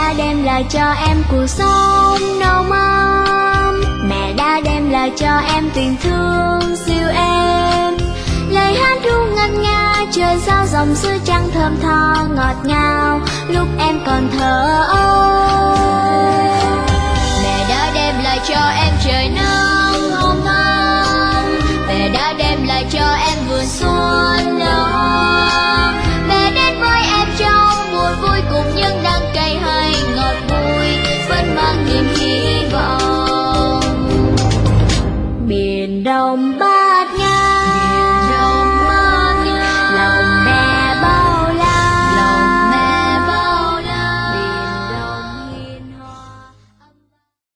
đã đem lại cho em cuộc sống nồng ấm. Mẹ đã đem lại cho em tình thương siêu êm. Lời hát ru ngân nga, trời sao dòng suối trắng thơm tho ngọt ngào lúc em còn thơ ấu. Mẹ đã đem lại cho em trời nắng ôm ấm. Mẹ đã đem lại cho em vườn xuân nở hoa. Mẹ đến với em trong buồn vui cùng những đắng cay hay ngọt bùi, vẫn mang niềm hy vọng. Biển Đông Bắc